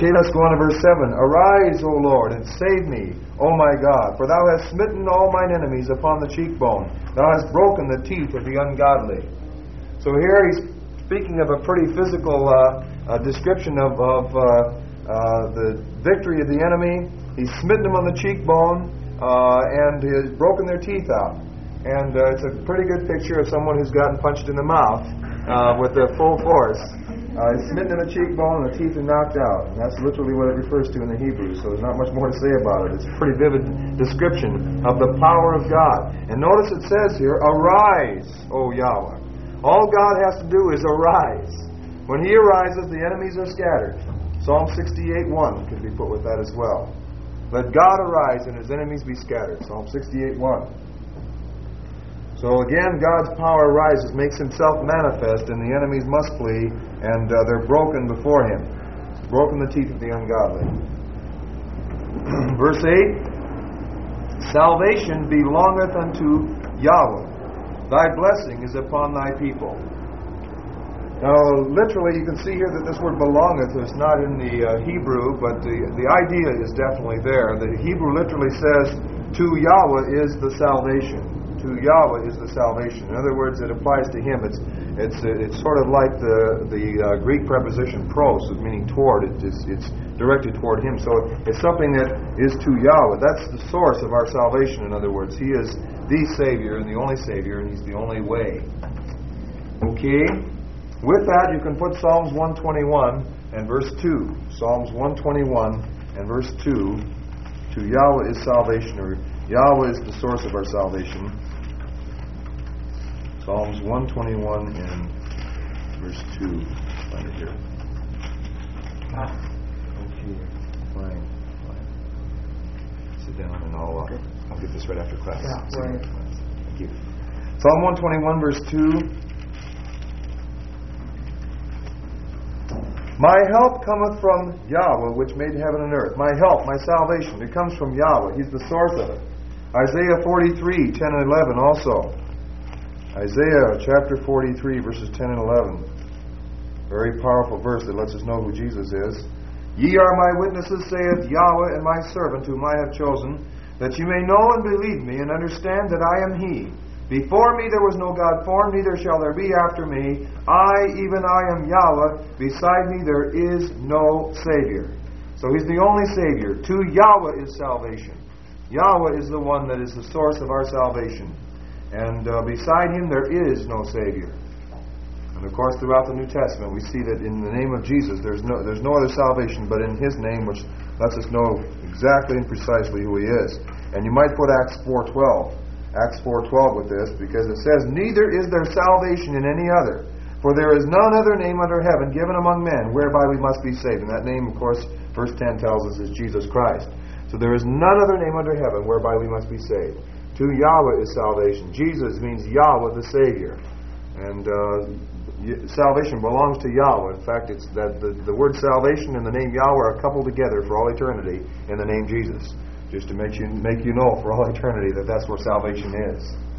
Okay, let's go on to verse 7. Arise, O Lord, and save me, O my God, for thou hast smitten all mine enemies upon the cheekbone. Thou hast broken the teeth of the ungodly. So here he's speaking of a pretty physical description of the victory of the enemy. He's smitten them on the cheekbone and has broken their teeth out. And it's a pretty good picture of someone who's gotten punched in the mouth with a full force. He's smitten in the cheekbone and the teeth are knocked out. And that's literally what it refers to in the Hebrew. So there's not much more to say about it. It's a pretty vivid description of the power of God. And notice it says here, arise, O Yahweh. All God has to do is arise. When He arises, the enemies are scattered. Psalm 68:1 can be put with that as well. Let God arise and His enemies be scattered. Psalm 68:1. So again, God's power arises, makes Himself manifest, and the enemies must flee, and they're broken before Him. He's broken the teeth of the ungodly. Verse 8, salvation belongeth unto Yahweh. Thy blessing is upon Thy people. Now, literally, you can see here that this word belongeth is not in the Hebrew, but the idea is definitely there. The Hebrew literally says, to Yahweh is the salvation. To Yahweh is the salvation. In other words, it applies to Him. It's sort of like the Greek preposition pros, meaning toward. It's directed toward Him. So it's something that is to Yahweh. That's the source of our salvation. In other words, He is the Savior and the only Savior, and He's the only way. Okay. With that, you can put Psalms 121 and verse 2. Psalms 121 and verse 2. To Yahweh is salvation, or Yahweh is the source of our salvation. Psalms 121 and verse 2. Find it here. Okay, fine. Sit down and I'll get this right after class. Yeah, right. Thank you. Psalm 121 verse 2. My help cometh from Yahweh, which made heaven and earth. My help, my salvation, it comes from Yahweh. He's the source of it. Isaiah 43, 10 and 11 also. Isaiah chapter 43, verses 10 and 11. Very powerful verse that lets us know who Jesus is. Ye are my witnesses, saith Yahweh, and my servant whom I have chosen, that ye may know and believe me, and understand that I am He. Before me there was no God formed, neither shall there be after me. Even I am Yahweh. Beside me there is no Savior. So He's the only Savior. To Yahweh is salvation. Yahweh is the one that is the source of our salvation. And beside Him there is no Savior. And of course throughout the New Testament we see that in the name of Jesus there's no other salvation but in His name, which lets us know exactly and precisely who He is. And you might put Acts 4:12. Acts 4:12 with this, because it says, neither is there salvation in any other, for there is none other name under heaven given among men whereby we must be saved. And that name, of course, verse 10 tells us is Jesus Christ. So there is none other name under heaven whereby we must be saved. To Yahweh is salvation. Jesus means Yahweh the Savior. And salvation belongs to Yahweh. In fact, it's that the word salvation and the name Yahweh are coupled together for all eternity in the name Jesus. Just to make you know for all eternity that that's where salvation is.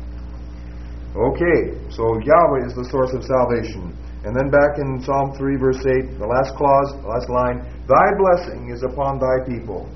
Okay, so Yahweh is the source of salvation. And then back in Psalm 3 verse 8, the last clause, the last line, Thy blessing is upon Thy people.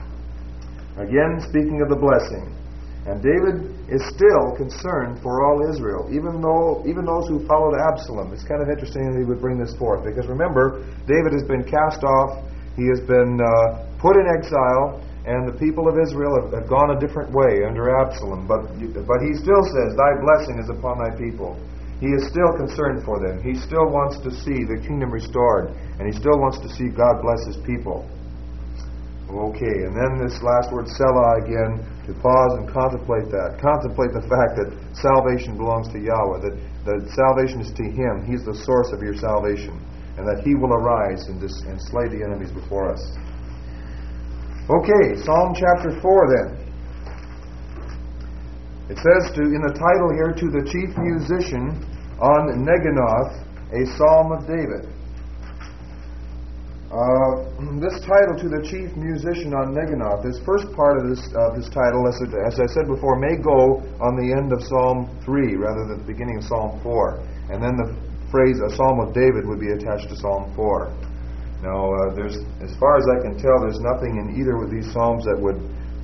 Again, speaking of the blessing. And David is still concerned for all Israel, even those who followed Absalom. It's kind of interesting that he would bring this forth, because remember, David has been cast off, he has been put in exile, and the people of Israel have gone a different way under Absalom. But he still says, Thy blessing is upon Thy people. He is still concerned for them. He still wants to see the kingdom restored. And he still wants to see God bless His people. Okay, and then this last word, Selah, again, to pause and contemplate that. Contemplate the fact that salvation belongs to Yahweh, that salvation is to Him. He's the source of your salvation. And that He will arise and slay the enemies before us. Okay, Psalm chapter 4 then. It says in the title here, to the chief musician on Neginoth, a psalm of David. This title, to the chief musician on Neginoth, this first part of this title, as I said before, may go on the end of Psalm 3 rather than the beginning of Psalm 4. And then the phrase, a psalm of David, would be attached to Psalm 4. Now, there's, as far as I can tell, there's nothing in either of these psalms that would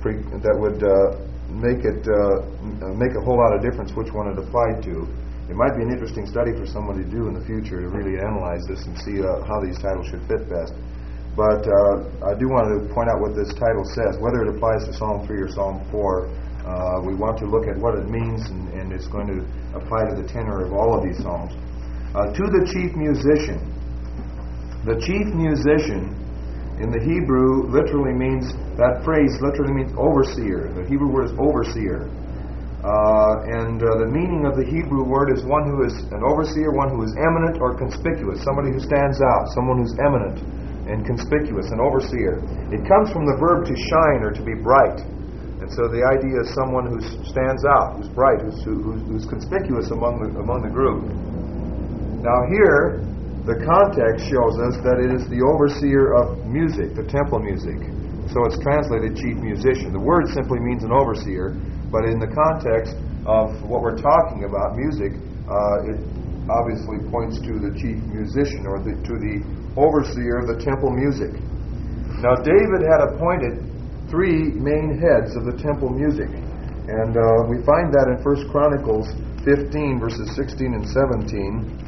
make a whole lot of difference which one it applied to. It might be an interesting study for someone to do in the future to really analyze this and see how these titles should fit best. But I do want to point out what this title says, whether it applies to Psalm 3 or Psalm 4. We want to look at what it means, and it's going to apply to the tenor of all of these psalms. To the chief musician. The chief musician in the Hebrew literally means, that phrase literally means overseer. The Hebrew word is overseer. The meaning of the Hebrew word is one who is an overseer, one who is eminent or conspicuous, somebody who stands out, someone who's eminent and conspicuous, an overseer. It comes from the verb to shine or to be bright. And so the idea is someone who stands out, who's bright, who's conspicuous among the group. Now here, the context shows us that it is the overseer of music, the temple music. So it's translated chief musician. The word simply means an overseer, but in the context of what we're talking about, music, it obviously points to the chief musician or to the overseer of the temple music. Now David had appointed 3 main heads of the temple music, and we find that in 1 Chronicles 15, verses 16 and 17.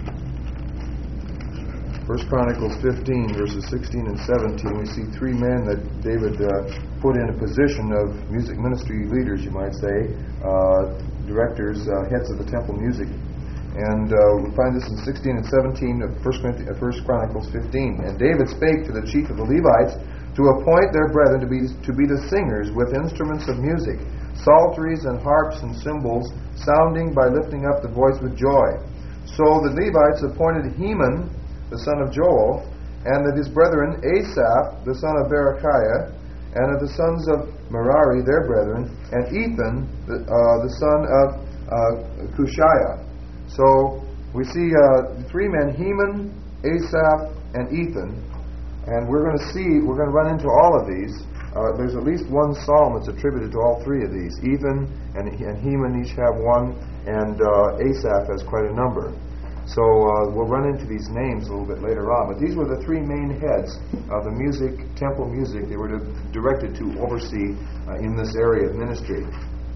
1 Chronicles 15, verses 16 and 17, we see 3 men that David put in a position of music ministry leaders, you might say, directors, heads of the temple music. And we find this in 16 and 17 of 1 Chronicles 15. And David spake to the chief of the Levites to appoint their brethren to be the singers with instruments of music, psalteries and harps and cymbals, sounding by lifting up the voice with joy. So the Levites appointed Heman, the son of Joel, and of his brethren Asaph, the son of Berechiah, and of the sons of Merari, their brethren, and Ethan, the son of Cushiah. So we see 3 men, Heman, Asaph, and Ethan, and we're going to run into all of these. There's at least one psalm that's attributed to all 3 of these. Ethan and Heman each have one, and Asaph has quite a number. So we'll run into these names a little bit later on. But these were the 3 main heads of the music, temple music. They were directed to oversee in this area of ministry.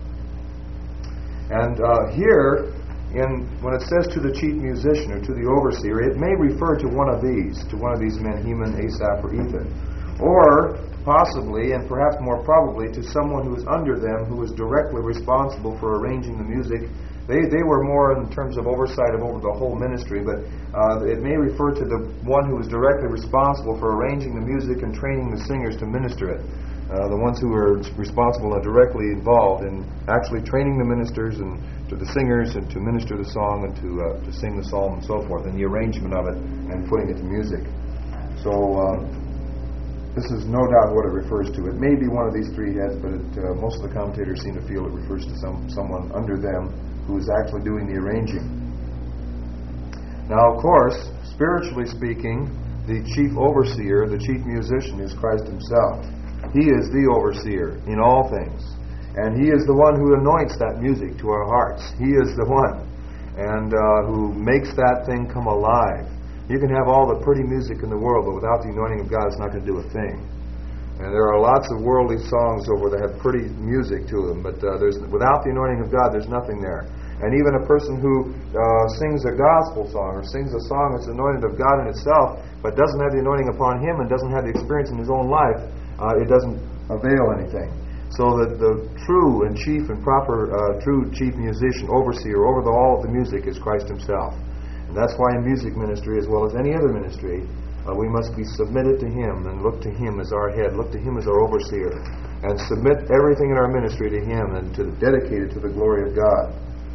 And here, when it says to the chief musician or to the overseer, it may refer to one of these men, Heman, Asaph, or Ethan. Or possibly, and perhaps more probably, to someone who is under them, who is directly responsible for arranging the music. They were more in terms of oversight over the whole ministry, but it may refer to the one who was directly responsible for arranging the music and training the singers to minister it. The ones who were responsible and directly involved in actually training the ministers and to the singers and to minister the song and to sing the psalm and so forth, and the arrangement of it and putting it to music. So this is no doubt what it refers to. It may be one of these 3 heads, but most of the commentators seem to feel it refers to someone under them who is actually doing the arranging. Now, of course, spiritually speaking, the chief overseer, the chief musician, is Christ himself. He is the overseer in all things. And he is the one who anoints that music to our hearts. He is the one and who makes that thing come alive. You can have all the pretty music in the world, but without the anointing of God, it's not going to do a thing. And there are lots of worldly songs over that have pretty music to them, but without the anointing of God, there's nothing there. And even a person who sings a gospel song or sings a song that's anointed of God in itself, but doesn't have the anointing upon him and doesn't have the experience in his own life, it doesn't avail anything. So that the true and chief and proper, true chief musician, overseer over all of the music is Christ himself. And that's why in music ministry, as well as any other ministry, we must be submitted to Him and look to Him as our head, look to Him as our overseer, and submit everything in our ministry to Him and to dedicate it to the glory of God.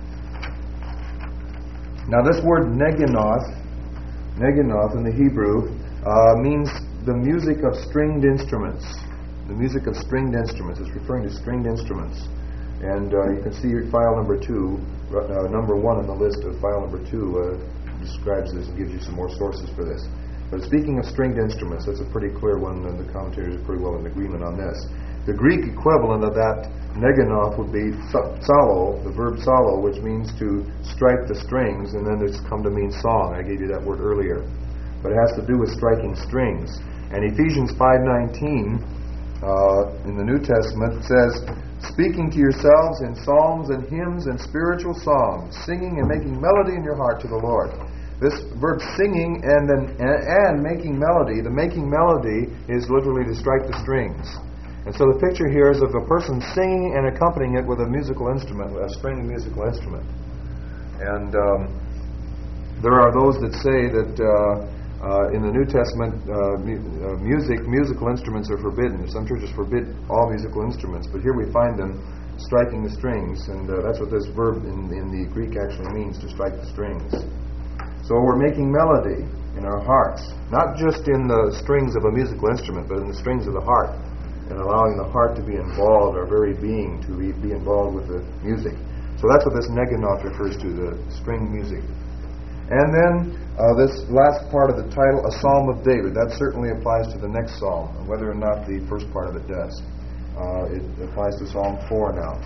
Now this word neginoth in the Hebrew, means the music of stringed instruments. The music of stringed instruments. It's referring to stringed instruments. And you can see file number 2, number 1 on the list of file number 2 describes this and gives you some more sources for this. But speaking of stringed instruments, that's a pretty clear one, and the commentators are pretty well in agreement on this. The Greek equivalent of that neginoth would be psallo, the verb psallo, which means to strike the strings, and then it's come to mean song. I gave you that word earlier. but it has to do with striking strings. And Ephesians 5:19 in the New Testament says, speaking to yourselves in psalms and hymns and spiritual songs, singing and making melody in your heart to the Lord. This verb singing and making melody, the making melody is literally to strike the strings. And so the picture here is of a person singing and accompanying it with a musical instrument, a string musical instrument. And there are those that say that in the New Testament, musical instruments are forbidden. Some churches forbid all musical instruments, but here we find them striking the strings, and that's what this verb in the Greek actually means, to strike the strings. So we're making melody in our hearts, not just in the strings of a musical instrument, but in the strings of the heart, and allowing the heart to be involved, our very being to be involved with the music. So that's what this neganoth refers to, the string music. And then this last part of the title, a Psalm of David. That certainly applies to the next psalm, whether or not the first part of it does. It applies to Psalm 4 now.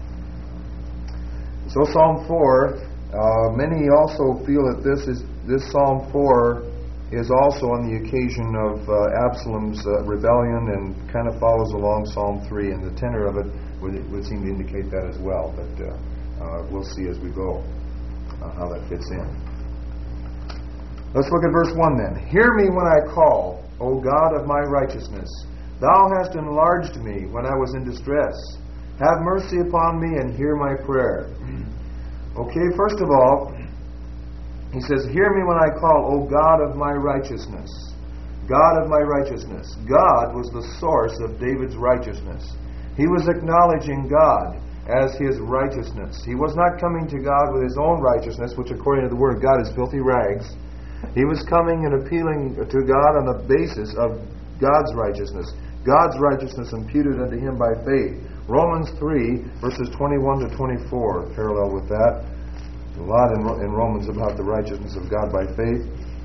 So Psalm 4, many also feel that this Psalm 4 is also on the occasion of Absalom's rebellion and kind of follows along Psalm 3, and the tenor of it would seem to indicate that as well. But we'll see as we go how that fits in. Let's look at verse 1 then. Hear me when I call, O God of my righteousness. Thou hast enlarged me when I was in distress. Have mercy upon me and hear my prayer. Okay, first of all, he says, hear me when I call, O God of my righteousness. God of my righteousness. God was the source of David's righteousness. He was acknowledging God as his righteousness. He was not coming to God with his own righteousness, which according to the Word of God is filthy rags. He was coming and appealing to God on the basis of God's righteousness. God's righteousness imputed unto him by faith. Romans 3, verses 21 to 24, parallel with that. A lot in Romans about the righteousness of God by faith.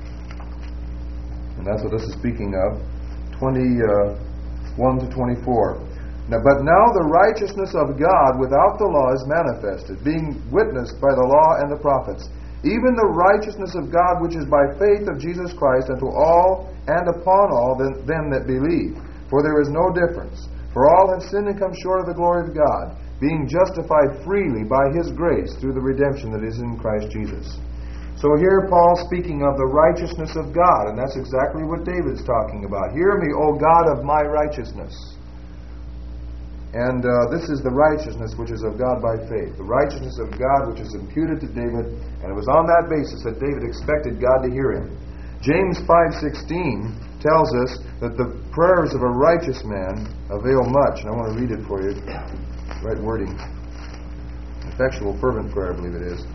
And that's what this is speaking of. 21 to 24. But now the righteousness of God without the law is manifested, being witnessed by the law and the prophets, even the righteousness of God which is by faith of Jesus Christ unto all and upon all them that believe. For there is no difference. For all have sinned and come short of the glory of God, being justified freely by His grace through the redemption that is in Christ Jesus. So here Paul's speaking of the righteousness of God, and that's exactly what David's talking about. Hear me, O God of my righteousness. And this is the righteousness which is of God by faith. The righteousness of God which is imputed to David, and it was on that basis that David expected God to hear him. James 5:16 tells us that the prayers of a righteous man avail much. And I want to read it for you. Right wording. Effectual, fervent prayer, I believe it is.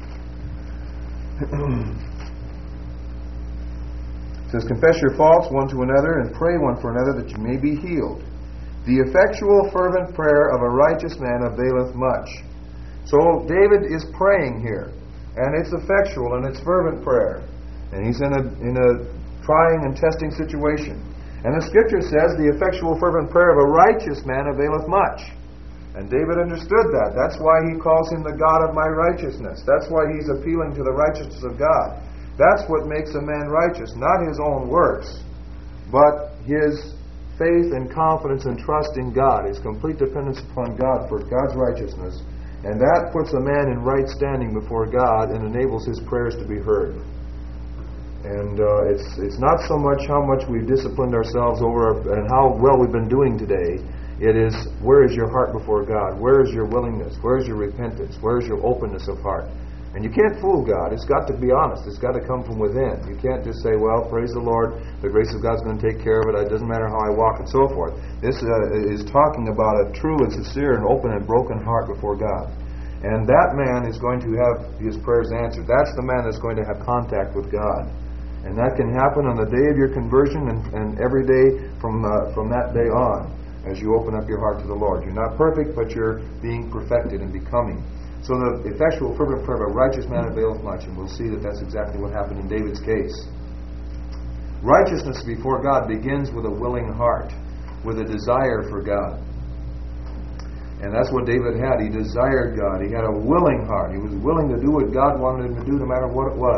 It says, confess your faults one to another and pray one for another that you may be healed. The effectual, fervent prayer of a righteous man availeth much. So David is praying here, and it's effectual and it's fervent prayer, and he's in a trying and testing situation. And the Scripture says, the effectual, fervent prayer of a righteous man availeth much. And David understood that. That's why he calls him the God of my righteousness. That's why he's appealing to the righteousness of God. That's what makes a man righteous, not his own works, but his faith and confidence and trust in God, his complete dependence upon God for God's righteousness. And that puts a man in right standing before God and enables his prayers to be heard. And it's not so much how much we've disciplined ourselves over and how well we've been doing today. It is, where is your heart before God? Where is your willingness? Where is your repentance? Where is your openness of heart? And you can't fool God. It's got to be honest. It's got to come from within. You can't just say, well, praise the Lord, the grace of God's going to take care of it. It doesn't matter how I walk and so forth. This is talking about a true and sincere and open and broken heart before God. And that man is going to have his prayers answered. That's the man that's going to have contact with God. And that can happen on the day of your conversion and every day from that day on as you open up your heart to the Lord. You're not perfect, but you're being perfected and becoming. So the effectual, fervent prayer of a righteous man availeth much, and we'll see that that's exactly what happened in David's case. Righteousness before God begins with a willing heart, with a desire for God. And that's what David had. He desired God. He had a willing heart. He was willing to do what God wanted him to do no matter what it was.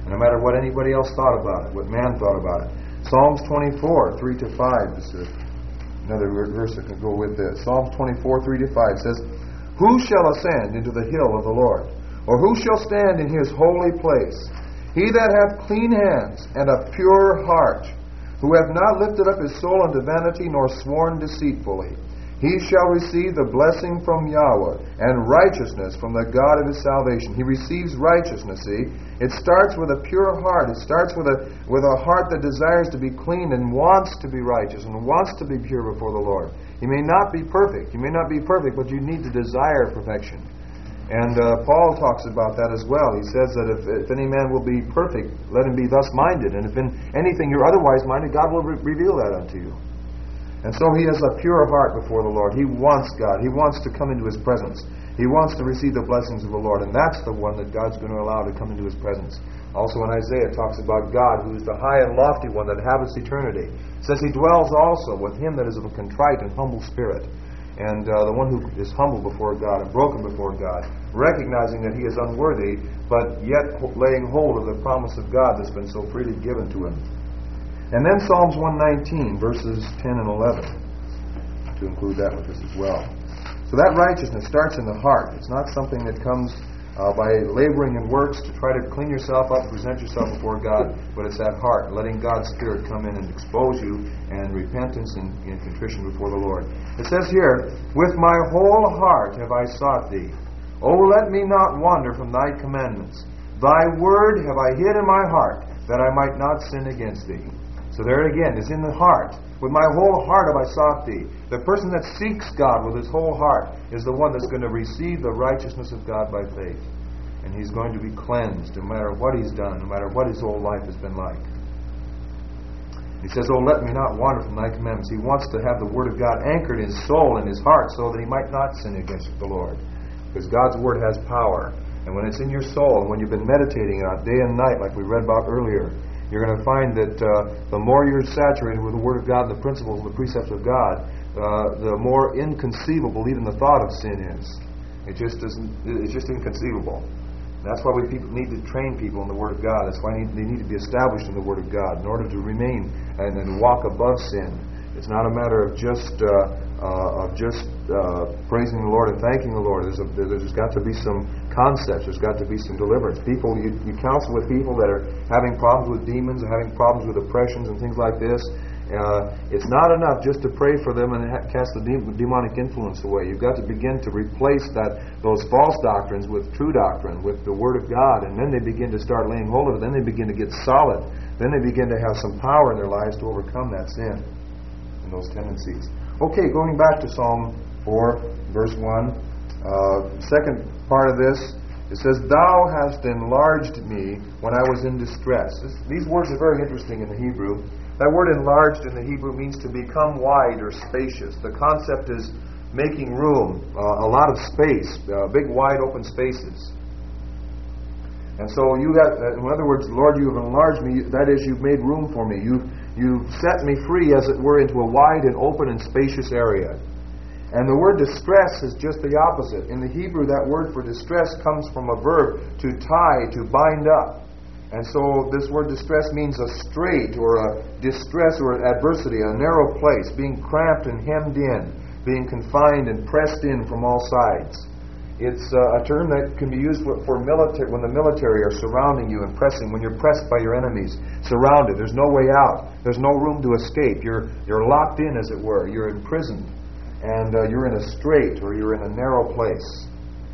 no matter what anybody else thought about it, what man thought about it. Psalms 24, 3-5 is another verse that can go with this. Psalms 24, 3-5 says, "Who shall ascend into the hill of the Lord? Or who shall stand in his holy place? He that hath clean hands and a pure heart, who hath not lifted up his soul unto vanity, nor sworn deceitfully. He shall receive the blessing from Yahweh, and righteousness from the God of his salvation." He receives righteousness, see? It starts with a pure heart. It starts with a heart that desires to be clean and wants to be righteous and wants to be pure before the Lord. You may not be perfect. You may not be perfect, but you need to desire perfection. And Paul talks about that as well. He says that if any man will be perfect, let him be thus minded. And if in anything you're otherwise minded, God will reveal that unto you. And so he has a pure heart before the Lord. He wants God. He wants to come into his presence. He wants to receive the blessings of the Lord. And that's the one that God's going to allow to come into his presence. Also in Isaiah it talks about God, who is the high and lofty one that inhabits eternity. It says he dwells also with him that is of a contrite and humble spirit. And the one who is humble before God and broken before God, recognizing that he is unworthy, but yet laying hold of the promise of God that's been so freely given to him. And then Psalms 119, verses 10 and 11, to include that with this as well. So that righteousness starts in the heart. It's not something that comes by laboring in works to try to clean yourself up, present yourself before God, but it's that heart, letting God's Spirit come in and expose you, and repentance and contrition before the Lord. It says here, "With my whole heart have I sought thee. O let me not wander from thy commandments. Thy word have I hid in my heart, that I might not sin against thee." So there again, it's in the heart. "With my whole heart have I sought thee." The person that seeks God with his whole heart is the one that's going to receive the righteousness of God by faith. And he's going to be cleansed no matter what he's done, no matter what his whole life has been like. He says, "Oh, let me not wander from thy commandments." He wants to have the Word of God anchored in his soul and his heart so that he might not sin against the Lord. Because God's Word has power. And when it's in your soul, and when you've been meditating on it day and night, like we read about earlier, you're going to find that the more you're saturated with the Word of God and the principles and the precepts of God, the more inconceivable even the thought of sin is. It's just inconceivable. That's why we need to train people in the Word of God. That's why they need to be established in the Word of God in order to remain and walk above sin. It's not a matter of just praising the Lord and thanking the Lord. There's got to be some concepts. There's got to be some deliverance. People, you counsel with people that are having problems with demons, or having problems with oppressions and things like this. It's not enough just to pray for them and cast the demonic influence away. You've got to begin to replace those false doctrines with true doctrine, with the Word of God, and then they begin to start laying hold of it. Then they begin to get solid. Then they begin to have some power in their lives to overcome that sin and those tendencies. Okay, going back to Psalm 4, verse 1, second part of this, it says, "Thou hast enlarged me when I was in distress." These words are very interesting in the Hebrew. That word "enlarged" in the Hebrew means to become wide or spacious. The concept is making room, a lot of space, big wide open spaces. And so you have, in other words, "Lord, you have enlarged me," that is, you've made room for me. You've set me free, as it were, into a wide and open and spacious area. And the word distress is just the opposite. In the Hebrew, that word for distress comes from a verb, to tie, to bind up. And so this word distress means a strait or a distress or an adversity, a narrow place, being cramped and hemmed in, being confined and pressed in from all sides. It's a term that can be used for military, when the military are surrounding you and pressing, when you're pressed by your enemies, surrounded. There's no way out. There's no room to escape. You're locked in, as it were. You're imprisoned. And you're in a strait, or you're in a narrow place.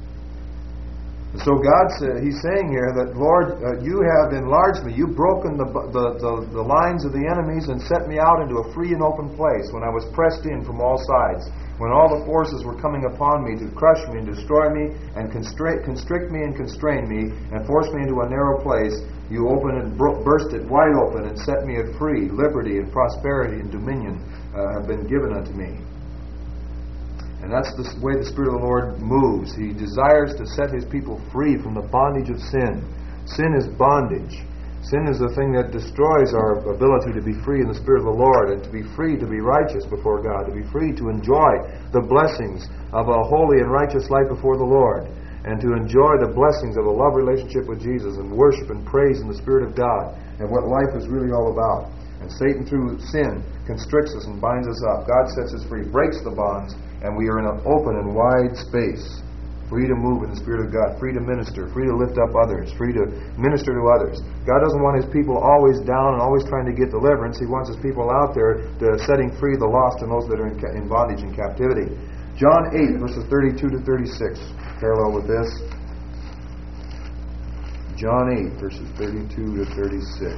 So He's saying here that, "Lord, you have enlarged me. You've broken the lines of the enemies and set me out into a free and open place when I was pressed in from all sides. When all the forces were coming upon me to crush me and destroy me and constrict me and constrain me and force me into a narrow place, you opened and burst it wide open and set me at free. Liberty and prosperity and dominion have been given unto me." And that's the way the Spirit of the Lord moves. He desires to set His people free from the bondage of sin. Sin is bondage. Sin is the thing that destroys our ability to be free in the Spirit of the Lord, and to be free to be righteous before God, to be free to enjoy the blessings of a holy and righteous life before the Lord. and to enjoy the blessings of a love relationship with Jesus and worship and praise in the Spirit of God and what life is really all about. And Satan, through sin, constricts us and binds us up. God sets us free, breaks the bonds, and we are in an open and wide space. Free to move in the Spirit of God, free to minister, free to lift up others, free to minister to others. God doesn't want His people always down and always trying to get deliverance. He wants His people out there setting free the lost and those that are in bondage and captivity. John 8, verses 32 to 36, parallel with this. John 8, verses 32 to 36.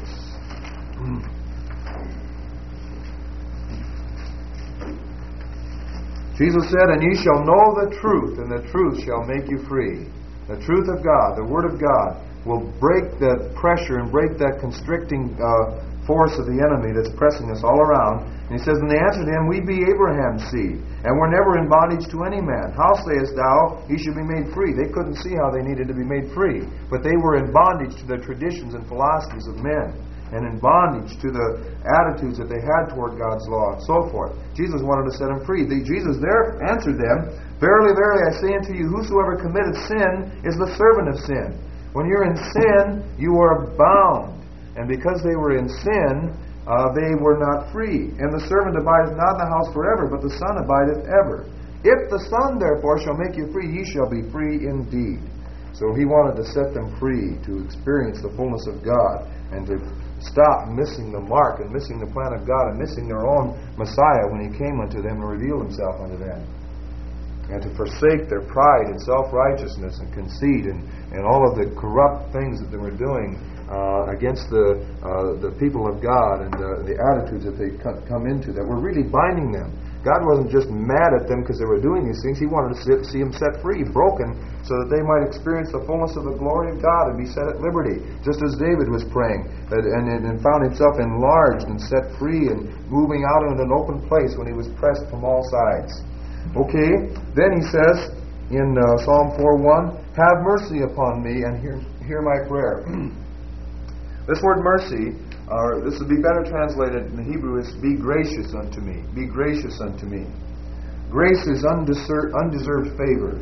Jesus said, "And ye shall know the truth, and the truth shall make you free." The truth of God, the Word of God, will break the pressure and break that constricting force of the enemy that's pressing us all around. And He says, "And they answered Him, We be Abraham's seed, and we're never in bondage to any man. How sayest thou, Ye should be made free?" They couldn't see how they needed to be made free, but they were in bondage to the traditions and philosophies of men, and in bondage to the attitudes that they had toward God's law, and so forth. Jesus wanted to set them free. Jesus there answered them, "Verily, verily, I say unto you, whosoever committeth sin is the servant of sin." When you're in sin, you are bound. And because they were in sin, they were not free. "And the servant abideth not in the house forever, but the Son abideth ever. If the Son therefore shall make you free, ye shall be free indeed." So He wanted to set them free to experience the fullness of God and to stop missing the mark and missing the plan of God and missing their own Messiah when He came unto them and revealed Himself unto them. And to forsake their pride and self-righteousness and conceit and all of the corrupt things that they were doing against the people of God and the attitudes that they come into that were really binding them. God wasn't just mad at them because they were doing these things. He wanted to see them set free, broken, so that they might experience the fullness of the glory of God and be set at liberty. Just as David was praying and found himself enlarged and set free and moving out in an open place when he was pressed from all sides. Okay, then he says in Psalm 4:1, "Have mercy upon me and hear my prayer." This word mercy, this would be better translated in the Hebrew, is "be gracious unto me." Be gracious unto me. Grace is undeserved favor.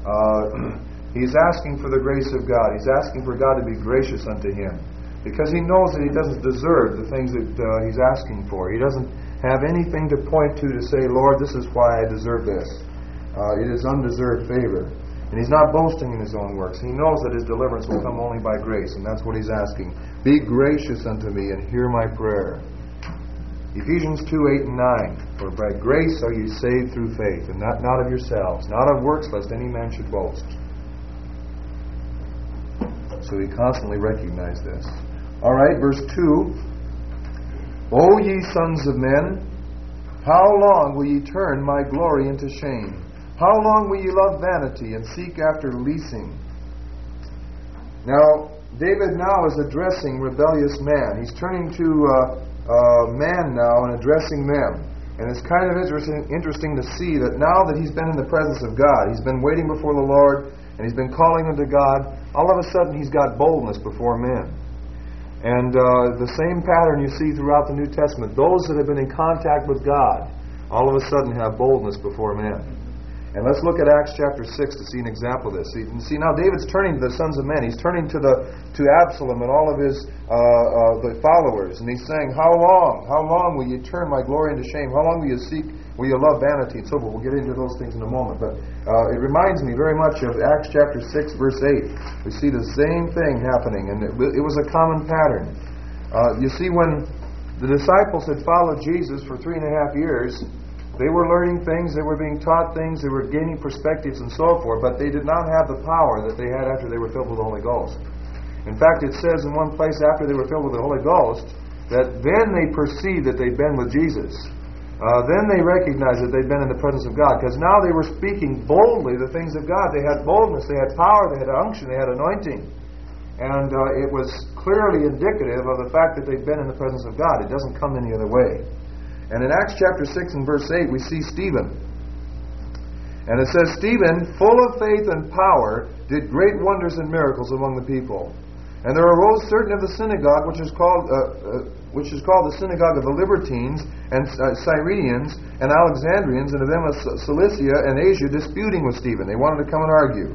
He's asking for the grace of God. He's asking for God to be gracious unto him, because he knows that he doesn't deserve the things that he's asking for. He doesn't have anything to point to say, "Lord, this is why I deserve this." It is undeserved favor. And he's not boasting in his own works. He knows that his deliverance will come only by grace, and that's what he's asking. "Be gracious unto me and hear my prayer." Ephesians 2:8 and 9. "For by grace are ye saved through faith, and not of yourselves, not of works, lest any man should boast." So we constantly recognize this. All right, verse 2. "O ye sons of men, how long will ye turn my glory into shame? How long will ye love vanity and seek after leasing?" Now, David now is addressing rebellious man. He's turning to man now and addressing them. And it's kind of interesting to see that now that he's been in the presence of God, he's been waiting before the Lord, and he's been calling unto God, all of a sudden he's got boldness before men. And the same pattern you see throughout the New Testament. Those that have been in contact with God, all of a sudden have boldness before men. And let's look at Acts chapter 6 to see an example of this. See, now David's turning to the sons of men. He's turning to Absalom and all of his the followers, and he's saying, "How long will you turn my glory into shame? How long will you love vanity?" and so forth. We'll get into those things in a moment. But it reminds me very much of Acts chapter 6, verse 8. We see the same thing happening, and it was a common pattern. You see, when the disciples had followed Jesus for 3.5 years, they were learning things, they were being taught things, they were gaining perspectives and so forth, but they did not have the power that they had after they were filled with the Holy Ghost. In fact, it says in one place after they were filled with the Holy Ghost, that then they perceived that they'd been with Jesus. Then they recognized that they'd been in the presence of God, because now they were speaking boldly the things of God. They had boldness, they had power, they had unction, they had anointing. And it was clearly indicative of the fact that they'd been in the presence of God. It doesn't come any other way. And in Acts chapter 6 and verse 8, we see Stephen. And it says, "Stephen, full of faith and power, did great wonders and miracles among the people. And there arose certain of the synagogue, which is called the synagogue of the Libertines, and Cyrenians, and Alexandrians, and of them of Cilicia and Asia, disputing with Stephen." They wanted to come and argue.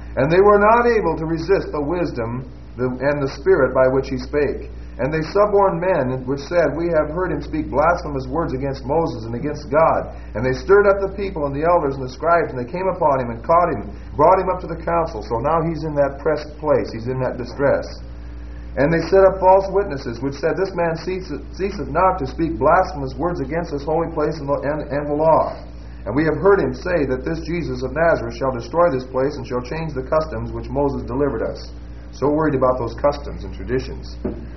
And they were not able to resist the wisdom and the spirit by which he spake. And they suborned men, which said, We have heard him speak blasphemous words against Moses and against God. And they stirred up the people and the elders and the scribes, and they came upon him and caught him, brought him up to the council. So now he's in that pressed place. He's in that distress. And they set up false witnesses, which said, This man ceaseth not to speak blasphemous words against this holy place and the law. And we have heard him say that this Jesus of Nazareth shall destroy this place and shall change the customs which Moses delivered us. So worried about those customs and traditions.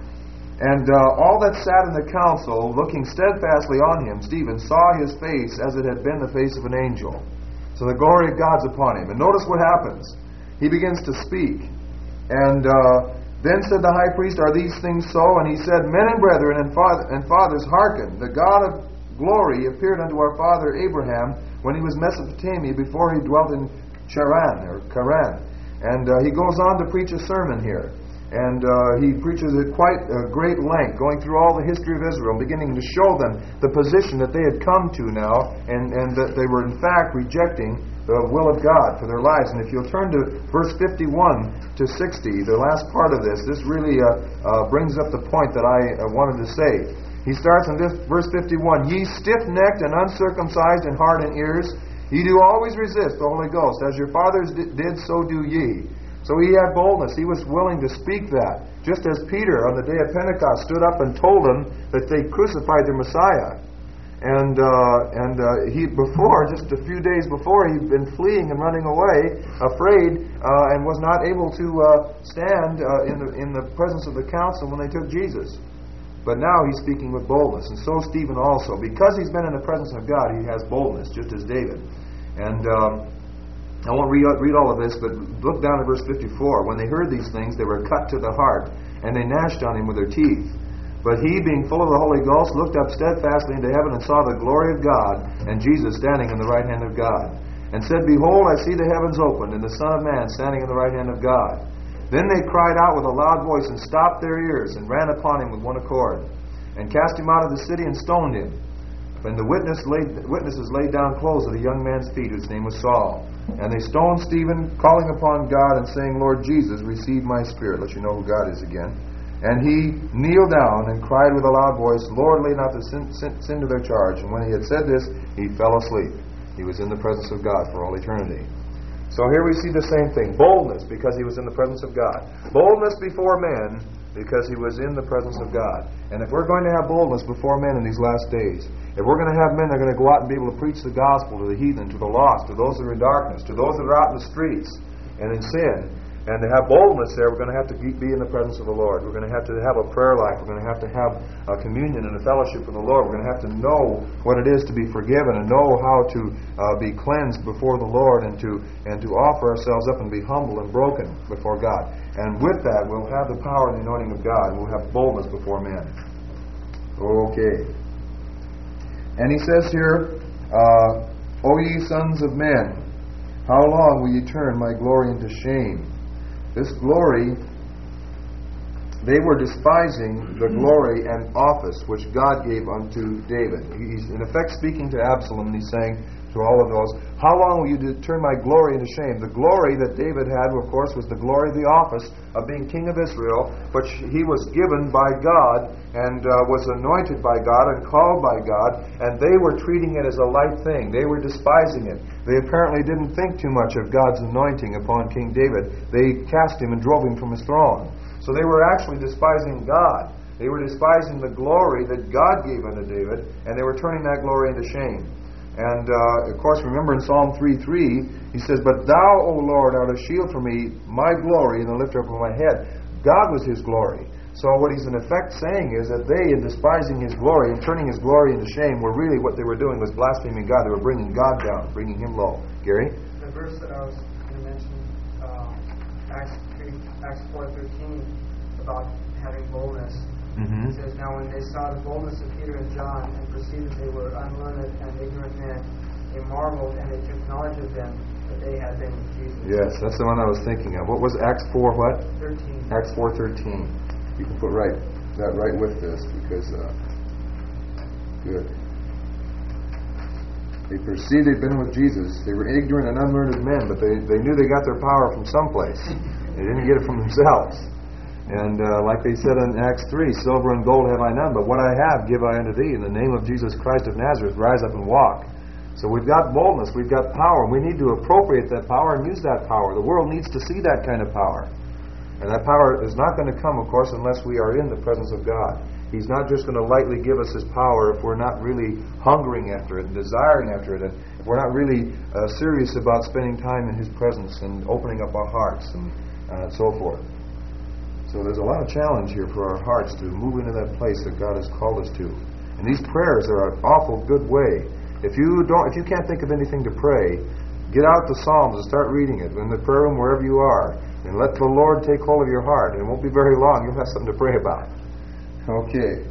And all that sat in the council, looking steadfastly on him, Stephen, saw his face as it had been the face of an angel. So the glory of God's upon him. And notice what happens. He begins to speak. And then said the high priest, Are these things so? And he said, Men and brethren and fathers, hearken. The God of glory appeared unto our father Abraham when he was Mesopotamia, before he dwelt in Charan. And he goes on to preach a sermon here. And he preaches at quite a great length, going through all the history of Israel, beginning to show them the position that they had come to now, and that they were in fact rejecting the will of God for their lives. And if you'll turn to verse 51 to 60, the last part of this really brings up the point that I wanted to say. He starts in verse 51, Ye stiff-necked and uncircumcised in heart and ears, ye do always resist the Holy Ghost. As your fathers did, so do ye. So he had boldness. He was willing to speak that. Just as Peter on the day of Pentecost stood up and told them that they crucified their Messiah. And he before, just a few days before, he'd been fleeing and running away, afraid, and was not able to stand in the presence of the council when they took Jesus. But now he's speaking with boldness. And so Stephen also. Because he's been in the presence of God, he has boldness, just as David. And I won't read all of this, but look down at verse 54. When they heard these things, they were cut to the heart, and they gnashed on him with their teeth. But he, being full of the Holy Ghost, looked up steadfastly into heaven and saw the glory of God, and Jesus standing in the right hand of God. And said, Behold, I see the heavens opened, and the Son of Man standing in the right hand of God. Then they cried out with a loud voice, and stopped their ears, and ran upon him with one accord, and cast him out of the city, and stoned him. And the witnesses laid down clothes at the young man's feet, whose name was Saul. And they stoned Stephen, calling upon God and saying, Lord Jesus, receive my spirit. Let you know who God is again. And he kneeled down and cried with a loud voice, Lord, lay not the sin to their charge. And when he had said this, he fell asleep. He was in the presence of God for all eternity. So here we see the same thing. Boldness, because he was in the presence of God. Boldness before men, because he was in the presence of God. And if we're going to have boldness before men in these last days, if we're going to have men that are going to go out and be able to preach the gospel to the heathen, to the lost, to those that are in darkness, to those that are out in the streets and in sin, and to have boldness there, we're going to have to be in the presence of the Lord. We're going to have a prayer life. We're going to have a communion and a fellowship with the Lord. We're going to have to know what it is to be forgiven and know how to be cleansed before the Lord and to offer ourselves up and be humble and broken before God. And with that, we'll have the power and the anointing of God, and we'll have boldness before men. Okay. And he says here, O ye sons of men, how long will ye turn my glory into shame? This glory, they were despising the glory and office which God gave unto David. He's in effect speaking to Absalom, and he's saying to all of those, how long will you turn my glory into shame? The glory that David had, of course, was the glory of the office of being king of Israel, which he was given by God and was anointed by God and called by God, and they were treating it as a light thing. They were despising it. They apparently didn't think too much of God's anointing upon King David. They cast him and drove him from his throne. So they were actually despising God. They were despising the glory that God gave unto David, and they were turning that glory into shame. And, of course, remember in Psalm 3:3, he says, But thou, O Lord, art a shield for me, my glory, and the lifter up of my head. God was his glory. So what he's in effect saying is that they, in despising his glory and turning his glory into shame, were really what they were doing was blaspheming God. They were bringing God down, bringing him low. Gary? The verse that I was going to mention, Acts 4:13, about having boldness. Mm-hmm. It says, Now when they saw the boldness of Peter and John, and perceived that they were unlearned and ignorant men, they marveled, and they took knowledge of them, that they had been with Jesus. Yes, that's the one I was thinking of. What was Acts 4 what? 13. Acts 4:13. You can put that right with this, because good. They perceived they'd been with Jesus. They were ignorant and unlearned men, but they knew they got their power from someplace. They didn't get it from themselves. And like they said in Acts 3, silver and gold have I none, but what I have give I unto thee. In the name of Jesus Christ of Nazareth, rise up and walk. So we've got boldness, we've got power, and we need to appropriate that power and use that power. The world needs to see that kind of power. And that power is not going to come, of course, unless we are in the presence of God. He's not just going to lightly give us His power if we're not really hungering after it and desiring after it, and if we're not really serious about spending time in His presence and opening up our hearts and so forth. So there's a lot of challenge here for our hearts to move into that place that God has called us to. And these prayers are an awful good way. If you can't think of anything to pray, get out the Psalms and start reading it in the prayer room wherever you are, and let the Lord take hold of your heart. And it won't be very long. You'll have something to pray about. Okay.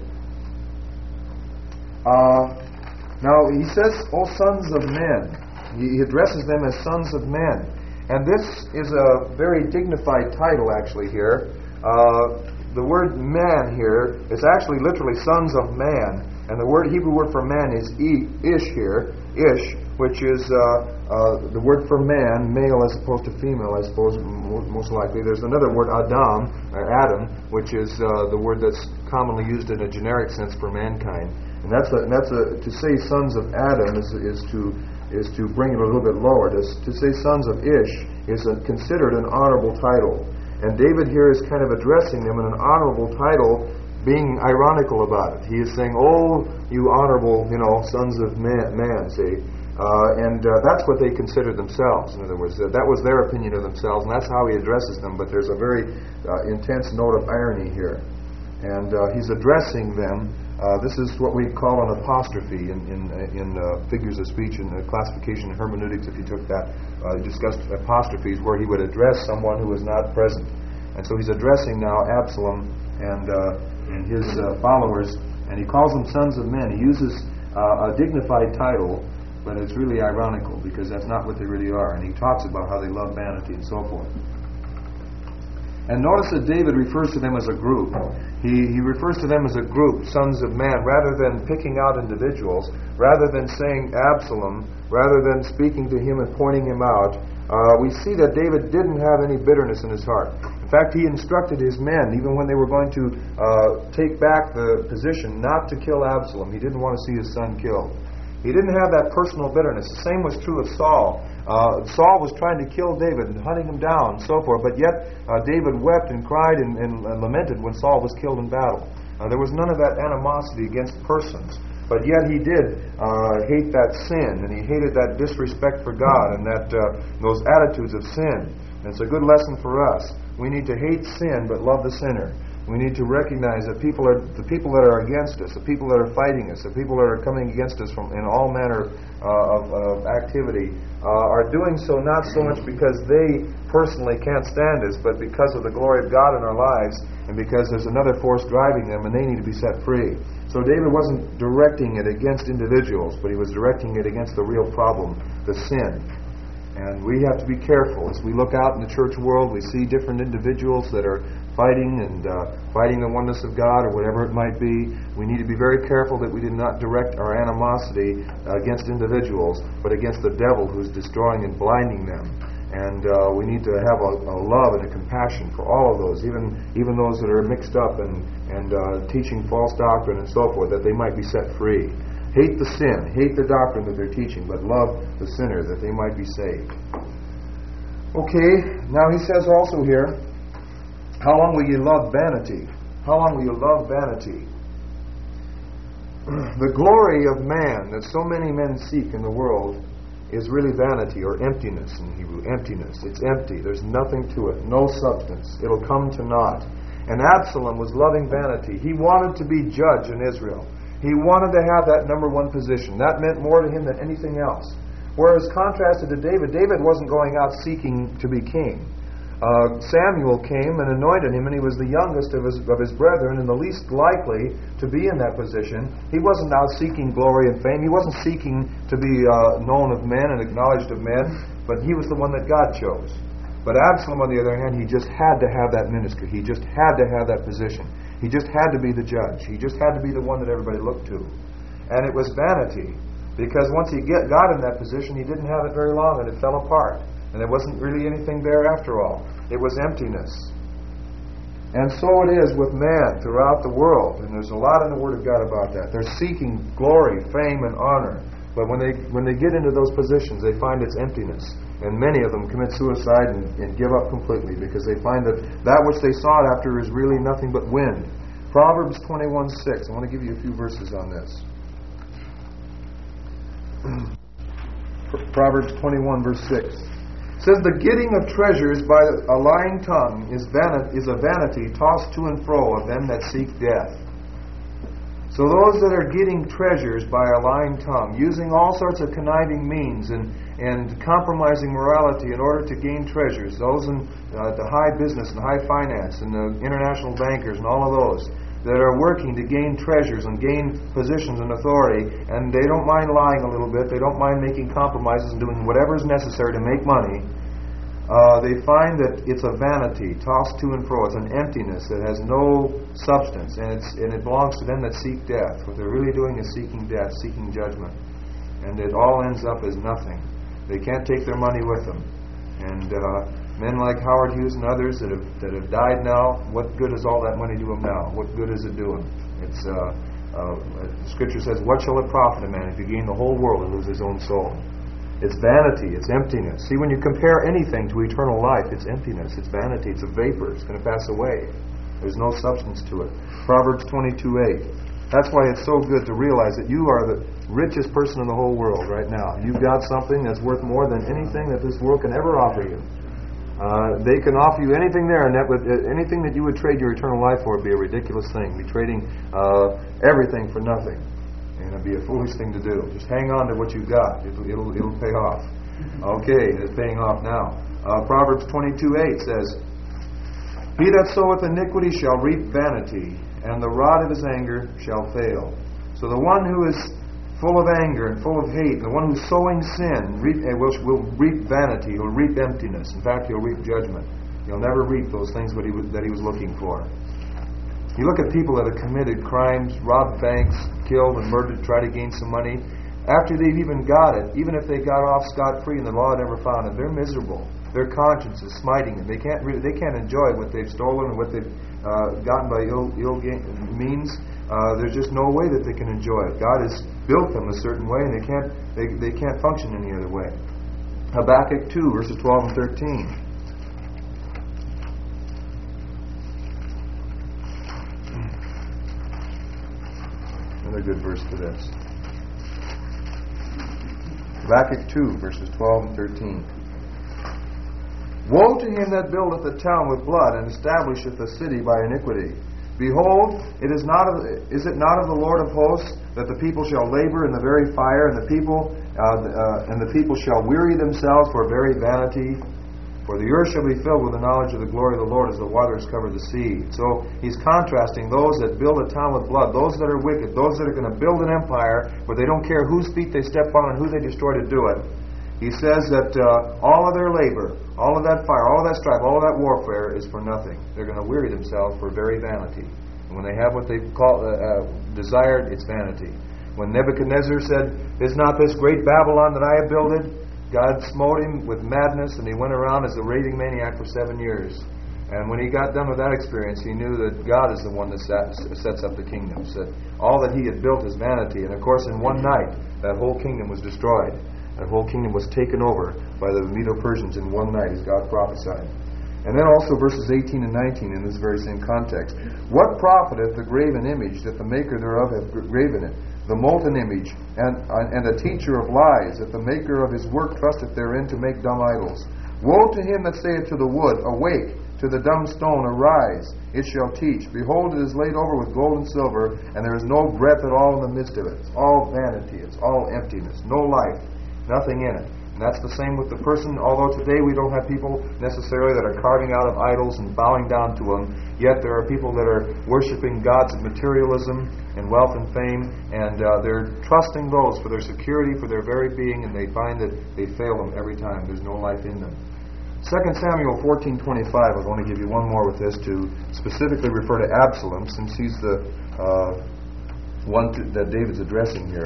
Now he says, "O sons of men." He addresses them as sons of men, and this is a very dignified title actually here. The word man here is actually literally sons of man, and the Hebrew word for man is ish here, ish, which is the word for man, male as opposed to female, I suppose, most likely. There's another word, Adam, or Adam, which is the word that's commonly used in a generic sense for mankind. And to say sons of Adam is to bring it a little bit lower. To say sons of Ish is considered an honorable title. And David here is kind of addressing them in an honorable title, being ironical about it. He is saying, "Oh, you honorable, sons of man," see. And that's what they consider themselves. In other words, that was their opinion of themselves, and that's how he addresses them. But there's a very intense note of irony here. And he's addressing them. This is what we call an apostrophe in figures of speech and classification and hermeneutics. If you took that, discussed apostrophes where he would address someone who was not present. And so he's addressing now Absalom and his followers, and he calls them sons of men. He uses a dignified title, but it's really ironical because that's not what they really are. And he talks about how they love vanity and so forth. And notice that David refers to them as a group. He refers to them as a group, sons of man, rather than picking out individuals, rather than saying Absalom, rather than speaking to him and pointing him out. We see that David didn't have any bitterness in his heart. In fact, he instructed his men, even when they were going to take back the position, not to kill Absalom. He didn't want to see his son killed. He didn't have that personal bitterness. The same was true of Saul. Saul was trying to kill David and hunting him down and so forth, but yet David wept and cried and lamented when Saul was killed in battle. There was none of that animosity against persons, but yet he did hate that sin, and he hated that disrespect for God and that those attitudes of sin. And it's a good lesson for us. We need to hate sin but love the sinner. We need to recognize that the people that are against us, the people that are fighting us, the people that are coming against us in all manner of activity, are doing so not so much because they personally can't stand us, but because of the glory of God in our lives, and because there's another force driving them, and they need to be set free. So David wasn't directing it against individuals, but he was directing it against the real problem, the sin. And we have to be careful. As we look out in the church world, we see different individuals that are fighting the oneness of God or whatever it might be. We need to be very careful that we do not direct our animosity against individuals, but against the devil who's destroying and blinding them. And we need to have a love and a compassion for all of those, even those that are mixed up and teaching false doctrine and so forth, that they might be set free. Hate the sin, hate the doctrine that they're teaching, but love the sinner that they might be saved. Okay, now he says also here, how long will you love vanity? How long will you love vanity? The glory of man that so many men seek in the world is really vanity, or emptiness in Hebrew. Emptiness. It's empty. There's nothing to it. No substance. It'll come to naught. And Absalom was loving vanity. He wanted to be judge in Israel. He wanted to have that number one position. That meant more to him than anything else. Whereas contrasted to David, David wasn't going out seeking to be king. Samuel came and anointed him, and he was the youngest of his brethren and the least likely to be in that position. He wasn't out seeking glory and fame. He wasn't seeking to be known of men and acknowledged of men, but he was the one that God chose. But Absalom, on the other hand, he just had to have that ministry. He just had to have that position. He just had to be the judge. He just had to be the one that everybody looked to. And it was vanity. Because once he got in that position, he didn't have it very long, and it fell apart. And there wasn't really anything there after all. It was emptiness. And so it is with man throughout the world. And there's a lot in the Word of God about that. They're seeking glory, fame, and honor. But when they get into those positions, they find it's emptiness. And many of them commit suicide and give up completely because they find that which they sought after is really nothing but wind. Proverbs 21:6. I want to give you a few verses on this. Proverbs 21, verse 6. It says, "The getting of treasures by a lying tongue is a vanity tossed to and fro of them that seek death." So those that are getting treasures by a lying tongue, using all sorts of conniving means and compromising morality in order to gain treasures, those in the high business and high finance and the international bankers and all of those that are working to gain treasures and gain positions and authority, and they don't mind lying a little bit, they don't mind making compromises and doing whatever is necessary to make money, they find that it's a vanity tossed to and fro. It's an emptiness that has no substance, and it belongs to them that seek death. What they're really doing is seeking death, seeking judgment, and it all ends up as nothing. They can't take their money with them. And men like Howard Hughes and others that have died now, what good does all that money do them now? What good is it doing? It's Scripture says, "What shall it profit a man if he gain the whole world and lose his own soul?" It's vanity. It's emptiness. See, when you compare anything to eternal life, it's emptiness. It's vanity. It's a vapor. It's going to pass away. There's no substance to it. Proverbs 22:8. That's why it's so good to realize that you are the richest person in the whole world right now. You've got something that's worth more than anything that this world can ever offer you. They can offer you anything there, and anything that you would trade your eternal life for would be a ridiculous thing. Be trading everything for nothing. And it'd be a foolish thing to do. Just hang on to what you've got. It'll pay off. Okay, it's paying off now. Proverbs 22:8 says, "He that soweth iniquity shall reap vanity, and the rod of his anger shall fail." So the one who is full of anger and full of hate, the one who's sowing sin, will reap vanity. He'll reap emptiness. In fact, he'll reap judgment. He'll never reap those things that he was looking for. You look at people that have committed crimes, robbed banks, killed and murdered, try to gain some money. After they've even got it, even if they got off scot-free and the law never found them, they're miserable. Their conscience is smiting them. They can't enjoy what they've stolen or what they've gotten by ill means. There's just no way that they can enjoy it. God has built them a certain way, and they can't function any other way. Habakkuk 2, verses 12 and 13. Another good verse for this. Habakkuk 2, verses 12 and 13. "Woe to him that buildeth a town with blood, and establisheth a city by iniquity. Behold, is it not of the Lord of hosts that the people shall labor in the very fire, and the people shall weary themselves for very vanity? For the earth shall be filled with the knowledge of the glory of the Lord as the waters cover the sea." So he's contrasting those that build a town with blood, those that are wicked, those that are going to build an empire where they don't care whose feet they step on and who they destroy to do it. He says that all of their labor, all of that fire, all of that strife, all of that warfare is for nothing. They're going to weary themselves for very vanity. And when they have what they call desired, it's vanity. When Nebuchadnezzar said, "Is not this great Babylon that I have builded?" God smote him with madness, and he went around as a raving maniac for 7 years. And when he got done with that experience, he knew that God is the one that sets up the kingdoms, that all that he had built is vanity. And of course, in one night, that whole kingdom was destroyed. That whole kingdom was taken over by the Medo-Persians in one night, as God prophesied. And then also verses 18 and 19 in this very same context. "What profiteth the graven image that the maker thereof hath graven it? The molten image, and the teacher of lies, that the maker of his work trusteth therein to make dumb idols. Woe to him that saith to the wood, Awake! To the dumb stone, Arise! It shall teach. Behold, it is laid over with gold and silver, and there is no breath at all in the midst of it." It's all vanity. It's all emptiness. No life. Nothing in it. And that's the same with the person. Although today we don't have people necessarily that are carving out of idols and bowing down to them, yet there are people that are worshiping gods of materialism and wealth and fame, and they're trusting those for their security, for their very being, and they find that they fail them every time. There's no life in them. 2 Samuel 14:25, I want to give you one more with this to specifically refer to Absalom, since he's the one that David's addressing here.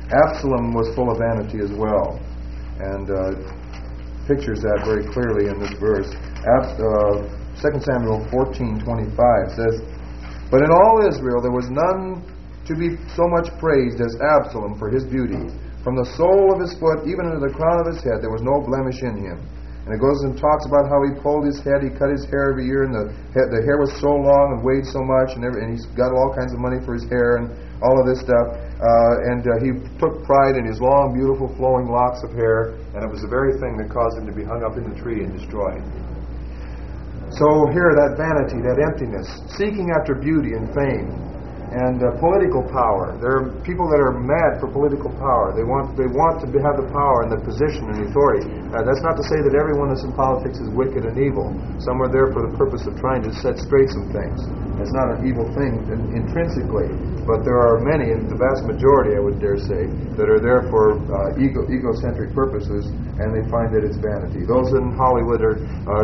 Absalom was full of vanity as well, and pictures that very clearly in this verse. 2 Samuel 14:25 says, "But in all Israel there was none to be so much praised as Absalom for his beauty. From the sole of his foot even unto the crown of his head there was no blemish in him." And it goes and talks about how he pulled his head, he cut his hair every year, and the hair was so long and weighed so much, and he's got all kinds of money for his hair and all of this stuff. And he took pride in his long, beautiful, flowing locks of hair, and it was the very thing that caused him to be hung up in the tree and destroyed. So here, that vanity, that emptiness, seeking after beauty and fame, and political power. There are people that are mad for political power. They want to have the power and the position and authority. That's not to say that everyone that's in politics is wicked and evil. Some are there for the purpose of trying to set straight some things. It's not an evil thing intrinsically, but there are many, and the vast majority, I would dare say, that are there for egocentric purposes, and they find that it's vanity. Those in Hollywood are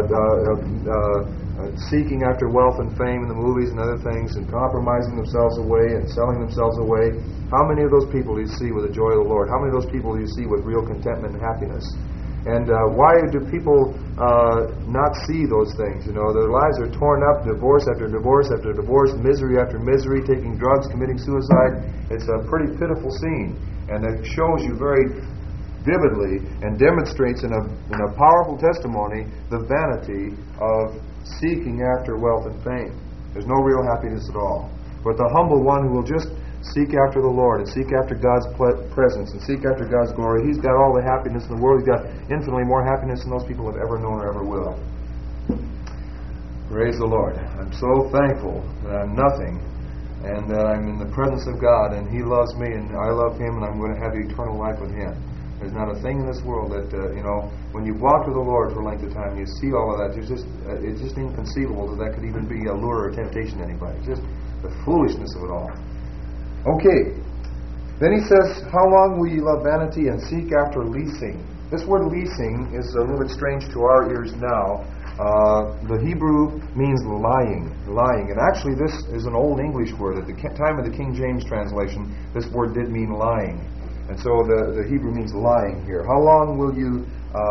seeking after wealth and fame in the movies and other things, and compromising themselves away and selling themselves away. How many of those people do you see with the joy of the Lord? How many of those people do you see with real contentment and happiness? And why do people not see those things? You know, their lives are torn up, divorce after divorce after divorce, misery after misery, taking drugs, committing suicide. It's a pretty pitiful scene, and it shows you very vividly and demonstrates in a powerful testimony the vanity of seeking after wealth and fame. There's no real happiness at all. But the humble one who will just seek after the Lord and seek after God's presence and seek after God's glory, he's got all the happiness in the world. He's got infinitely more happiness than those people have ever known or ever will. Praise the Lord. I'm so thankful that I'm nothing and that I'm in the presence of God, and He loves me and I love Him, and I'm going to have eternal life with Him. There's not a thing in this world that, when you've walked with the Lord for a length of time, you see all of that. It's just inconceivable that could even be a lure or temptation to anybody. It's just the foolishness of it all. Okay. Then he says, "How long will ye love vanity and seek after leasing?" This word leasing is a little bit strange to our ears now. The Hebrew means lying. And actually this is an Old English word. At the time of the King James translation, this word did mean lying. And so the Hebrew means lying here. How long will you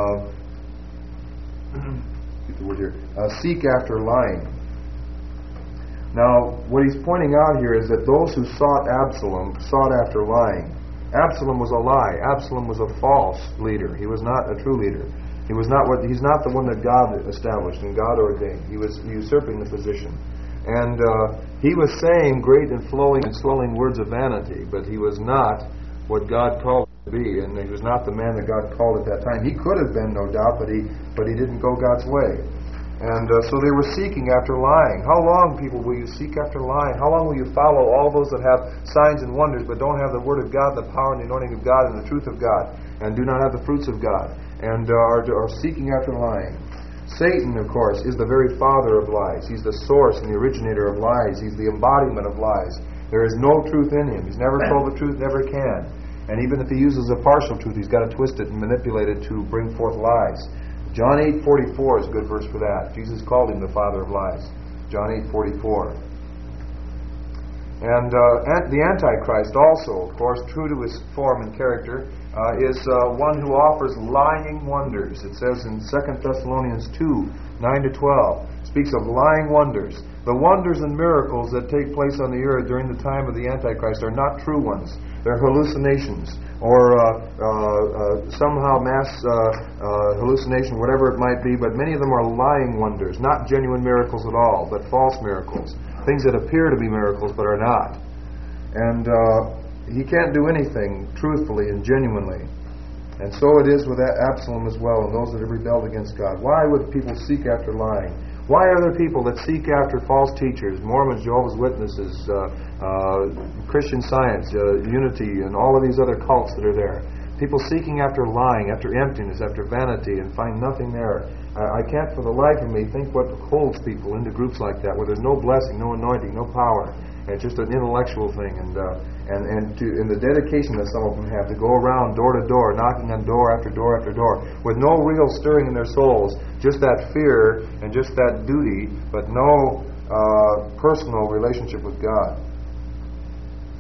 get the word here? Seek after lying. Now, what he's pointing out here is that those who sought Absalom sought after lying. Absalom was a lie. Absalom was a false leader. He was not a true leader. He's not the one that God established and God ordained. He was usurping the position. And he was saying great and flowing and swelling words of vanity, but he was not what God called him to be, and he was not the man that God called at that time. He could have been, no doubt, but he didn't go God's way. And so they were seeking after lying. How long, people, will you seek after lying? How long will you follow all those that have signs and wonders but don't have the Word of God, the power and the anointing of God and the truth of God, and do not have the fruits of God, and are seeking after lying? Satan, of course, is the very father of lies. He's the source and the originator of lies. He's the embodiment of lies. There is no truth in him. He's never told the truth, never can. And even if he uses a partial truth, he's got to twist it and manipulate it to bring forth lies. John 8:44 is a good verse for that. Jesus called him the father of lies. John 8:44. And the Antichrist also, of course, true to his form and character, is one who offers lying wonders. It says in 2 Thessalonians 2:9-12, speaks of lying wonders. The wonders and miracles that take place on the earth during the time of the Antichrist are not true ones. They're hallucinations, or somehow mass hallucination, whatever it might be, but many of them are lying wonders, not genuine miracles at all, but false miracles. Things that appear to be miracles but are not. And he can't do anything truthfully and genuinely. And so it is with Absalom as well, and those that have rebelled against God. Why would people seek after lying? Why are there people that seek after false teachers, Mormons, Jehovah's Witnesses, Christian Science, Unity, and all of these other cults that are there? People seeking after lying, after emptiness, after vanity, and find nothing there. I can't for the life of me think what holds people into groups like that, where there's no blessing, no anointing, no power. And it's just an intellectual thing, and the dedication that some of them have to go around door to door, knocking on door after door after door, with no real stirring in their souls, just that fear and just that duty, but no personal relationship with God.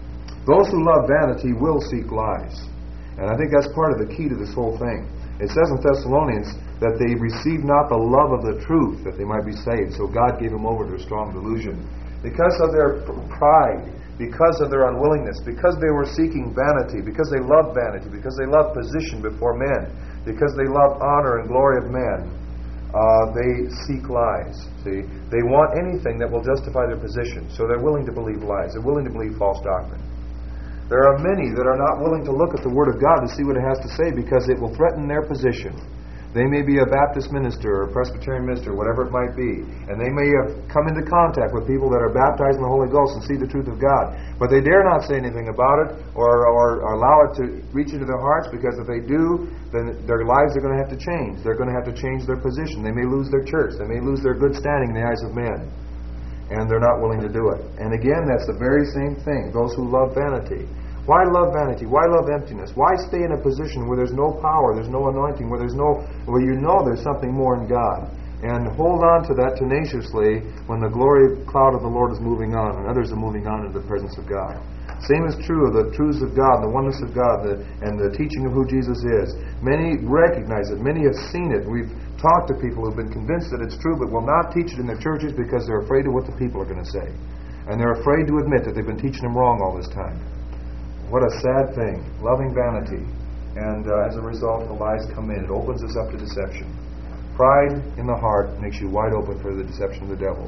Those who love vanity will seek lies. And I think that's part of the key to this whole thing. It says in Thessalonians that they received not the love of the truth, that they might be saved. So God gave them over to a strong delusion. Because of their pride, because of their unwillingness, because they were seeking vanity, because they loved vanity, because they loved position before men, because they loved honor and glory of men, they seek lies. See, they want anything that will justify their position. So they're willing to believe lies. They're willing to believe false doctrine. There are many that are not willing to look at the Word of God to see what it has to say because it will threaten their position. They may be a Baptist minister or a Presbyterian minister, whatever it might be, and they may have come into contact with people that are baptized in the Holy Ghost and see the truth of God. But they dare not say anything about it or allow it to reach into their hearts, because if they do, then their lives are going to have to change. They're going to have to change their position. They may lose their church. They may lose their good standing in the eyes of men. And they're not willing to do it. And again, that's the very same thing. Those who love vanity. Why love vanity? Why love emptiness? Why stay in a position where there's no power, there's no anointing, where you know there's something more in God? And hold on to that tenaciously when the glory cloud of the Lord is moving on and others are moving on into the presence of God. Same is true of the truths of God, the oneness of God, and the teaching of who Jesus is. Many recognize it. Many have seen it. We've talked to people who've been convinced that it's true, but will not teach it in their churches because they're afraid of what the people are going to say. And they're afraid to admit that they've been teaching them wrong all this time. What a sad thing. Loving vanity. And as a result, the lies come in. It opens us up to deception. Pride in the heart makes you wide open for the deception of the devil.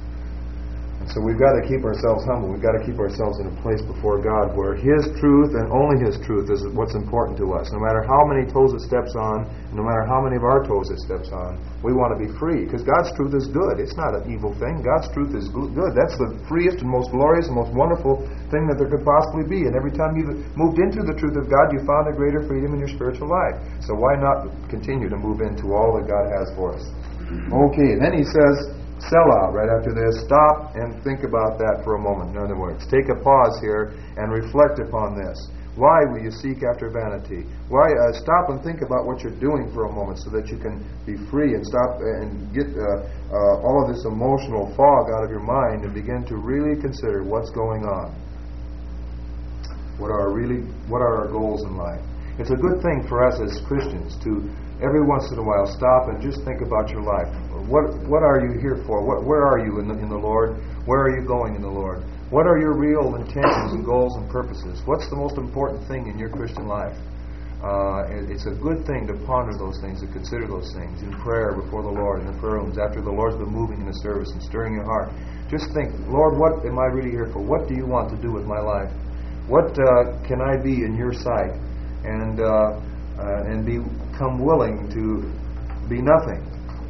And so we've got to keep ourselves humble. We've got to keep ourselves in a place before God where His truth and only His truth is what's important to us. No matter how many toes it steps on, no matter how many of our toes it steps on, we want to be free. Because God's truth is good. It's not an evil thing. God's truth is good. That's the freest and most glorious and most wonderful thing that there could possibly be. And every time you've moved into the truth of God, you found a greater freedom in your spiritual life. So why not continue to move into all that God has for us? Okay, then he says, sell out right after this. Stop and think about that for a moment. In other words, take a pause here and reflect upon this. Why will you seek after vanity? Why stop and think about what you're doing for a moment so that you can be free and stop and get all of this emotional fog out of your mind and begin to really consider what's going on. What are our goals in life? It's a good thing for us as Christians to every once in a while stop and just think about your life. What are you here for? Where are you in the Lord? Where are you going in the Lord? What are your real intentions and goals and purposes? What's the most important thing in your Christian life? It's a good thing to ponder those things, to consider those things in prayer before the Lord, in the prayer rooms, after the Lord's been moving in the service and stirring your heart. Just think, Lord, what am I really here for? What do you want to do with my life? What can I be in your sight? And become willing to be nothing.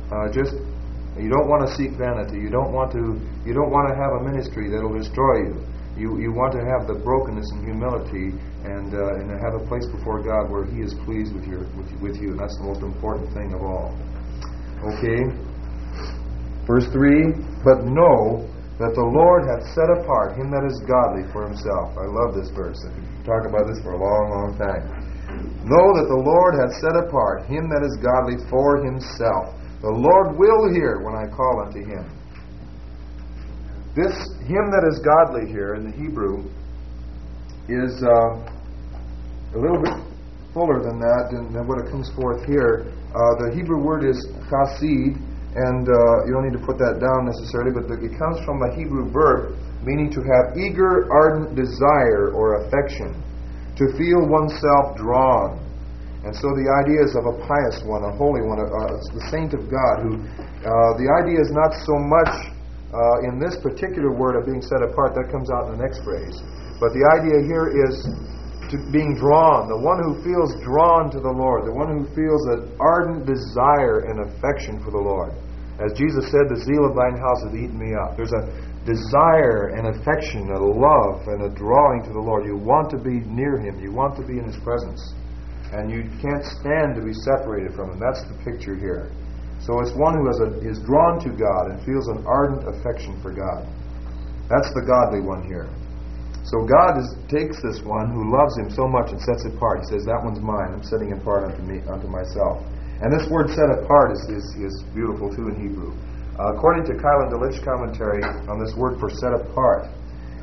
You don't want to seek vanity. You don't want to have a ministry that'll destroy you. You want to have the brokenness and humility and have a place before God where He is pleased with you. And that's the most important thing of all. Okay. Verse 3, but know that the Lord hath set apart him that is godly for Himself. I love this verse. I could talk about this for a long, long time. Know that the Lord hath set apart him that is godly for Himself. The Lord will hear when I call unto Him. This him that is godly here in the Hebrew is a little bit fuller than that, than what it comes forth here. The Hebrew word is chassid, and you don't need to put that down necessarily, but it comes from a Hebrew verb meaning to have eager, ardent desire or affection, to feel oneself drawn. And so the idea is of a pious one, a holy one, the saint of God, who the idea is not so much in this particular word of being set apart, that comes out in the next phrase. But the idea here is to being drawn, the one who feels drawn to the Lord, the one who feels an ardent desire and affection for the Lord. As Jesus said, the zeal of thine house hath eaten me up. There's a desire and affection, a love and a drawing to the Lord. You want to be near Him. You want to be in His presence. And you can't stand to be separated from Him. That's the picture here. So it's one who is drawn to God and feels an ardent affection for God. That's the godly one here. So God takes this one who loves Him so much and sets it apart. He says, that one's mine. I'm setting him apart unto myself. And this word set apart is beautiful too in Hebrew. According to Kylan Delitzsch commentary on this word for set apart,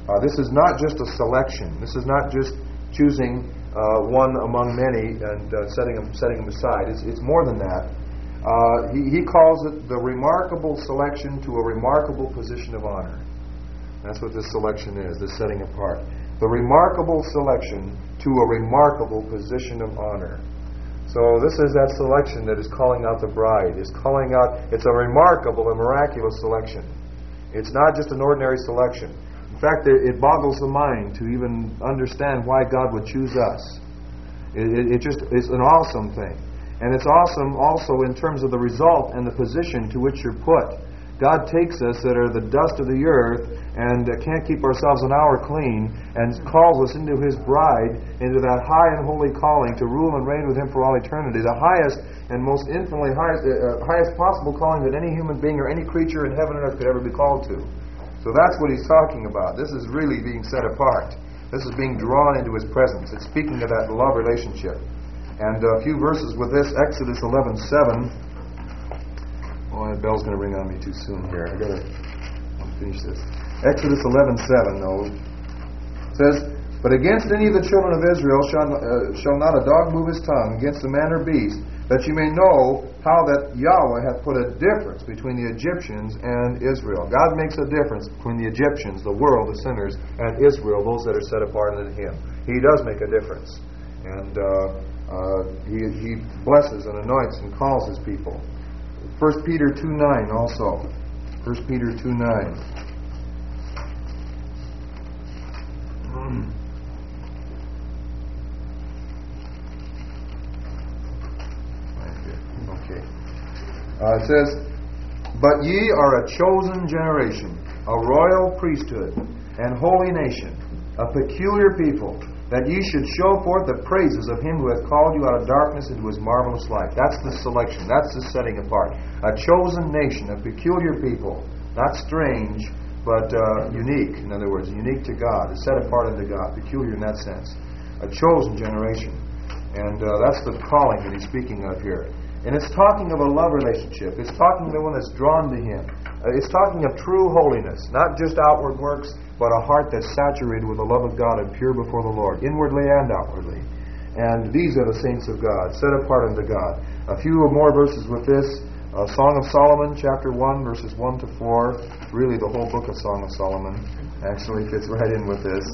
This is not just a selection. This is not just choosing one among many and setting them aside. It's more than that. He calls it the remarkable selection to a remarkable position of honor. That's what this selection is, this setting apart. The remarkable selection to a remarkable position of honor. So this is that selection that is calling out the bride. It's a remarkable and miraculous selection. It's not just an ordinary selection. In fact, it boggles the mind to even understand why God would choose us. It's an awesome thing. And it's awesome also in terms of the result and the position to which you're put. God takes us that are the dust of the earth and can't keep ourselves an hour clean and calls us into His bride, into that high and holy calling to rule and reign with Him for all eternity. The highest and most infinitely highest possible calling that any human being or any creature in heaven and earth could ever be called to. So that's what he's talking about. This is really being set apart. This is being drawn into His presence. It's speaking of that love relationship. And a few verses with this, Exodus 11:7. Oh, that bell's going to ring on me too soon here. I'll finish this. Exodus 11:7, though, says, "But against any of the children of Israel shall not a dog move his tongue against a man or beast, that you may know how that Yahweh hath put a difference between the Egyptians and Israel." God makes a difference between the Egyptians, the world, the sinners, and Israel, those that are set apart unto Him. He does make a difference. And He blesses and anoints and calls His people. 1 Peter 2:9 also. 1 Peter 2:9. Okay. It says, "But ye are a chosen generation, a royal priesthood, and holy nation, a peculiar people, that ye should show forth the praises of Him who hath called you out of darkness into His marvelous light." That's the selection. That's the setting apart. A chosen nation, a peculiar people. Not strange, but unique. In other words, unique to God. It's set apart unto God. Peculiar in that sense. A chosen generation. And that's the calling that he's speaking of here. And it's talking of a love relationship. It's talking of the one that's drawn to Him. It's talking of true holiness. Not just outward works, but a heart that's saturated with the love of God and pure before the Lord, inwardly and outwardly. And these are the saints of God, set apart unto God. A few more verses with this. Song of Solomon, chapter 1, verses 1 to 4. Really, the whole book of Song of Solomon actually fits right in with this.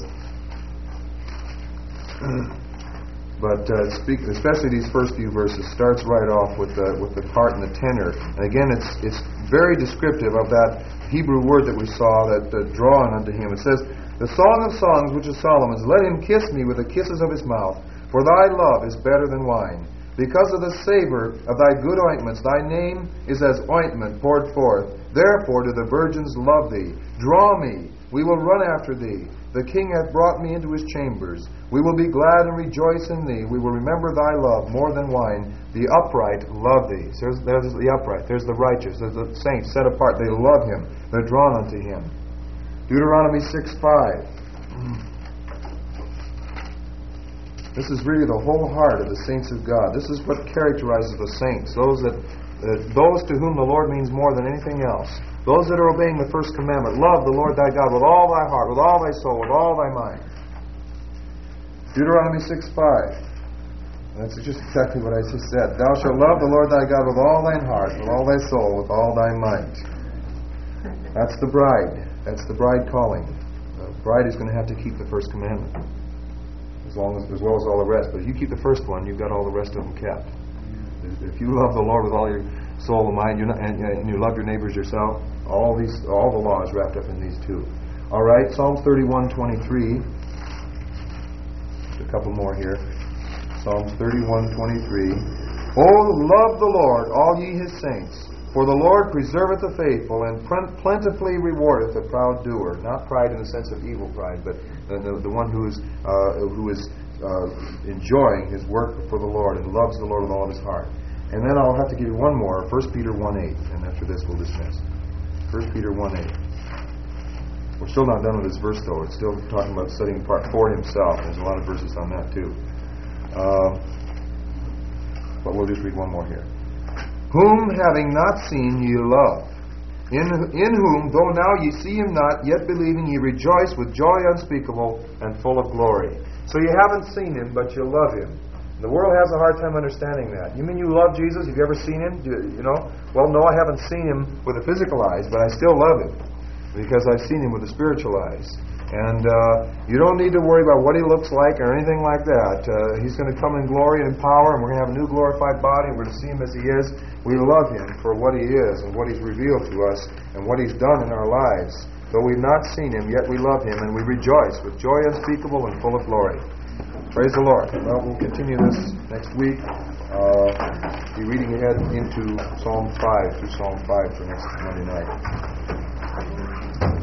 But especially these first few verses starts right off with the part and the tenor. And again, it's very descriptive of that Hebrew word that we saw, that drawn unto Him. It says, "The Song of Songs, which is Solomon's, let him kiss me with the kisses of his mouth, for thy love is better than wine. Because of the savor of thy good ointments, thy name is as ointment poured forth. Therefore do the virgins love thee. Draw me, we will run after thee. The king hath brought me into his chambers. We will be glad and rejoice in thee. We will remember thy love more than wine. The upright love thee." So there's the upright. There's the righteous. There's the saints set apart. They love Him. They're drawn unto Him. Deuteronomy 6:5. This is really the whole heart of the saints of God. This is what characterizes the saints. Those to whom the Lord means more than anything else. Those that are obeying the first commandment. Love the Lord thy God with all thy heart, with all thy soul, with all thy mind. Deuteronomy 6:5. That's just exactly what I just said. "Thou shalt love the Lord thy God with all thine heart, with all thy soul, with all thy might." That's the bride. That's the bride calling. The bride is going to have to keep the first commandment, as well as all the rest. But if you keep the first one, you've got all the rest of them kept. If you love the Lord with all your soul and mind, and you love your neighbors yourself, all the law is wrapped up in these two. All right, Psalm 31:23. Just a couple more here. Psalms 31:23. "O love the Lord, all ye His saints, for the Lord preserveth the faithful, and plentifully rewardeth the proud doer." Not pride in the sense of evil pride, but the one who is enjoying his work for the Lord and loves the Lord with all of his heart. And then I'll have to give you one more, 1 Peter 1:8, and after this we'll dismiss. 1 Peter 1:8. We're still not done with this verse, though. It's still talking about setting apart for Himself. There's a lot of verses on that, too. But we'll just read one more here. "Whom having not seen ye love, in whom, though now ye see him not, yet believing, ye rejoice with joy unspeakable and full of glory. So you haven't seen him, but you love him. The world has a hard time understanding that. You mean you love Jesus? Have you ever seen him? Well, no, I haven't seen him with the physical eyes, but I still love him because I've seen him with the spiritual eyes. And you don't need to worry about what he looks like or anything like that. He's going to come in glory and in power, and we're going to have a new glorified body, and we're to see him as he is. We love him for what he is and what he's revealed to us and what he's done in our lives. Though we've not seen him, yet we love him, and we rejoice with joy unspeakable and full of glory. Praise the Lord. Well, we'll continue this next week. Be reading ahead into Psalm 5 through Psalm 5 for next Monday night.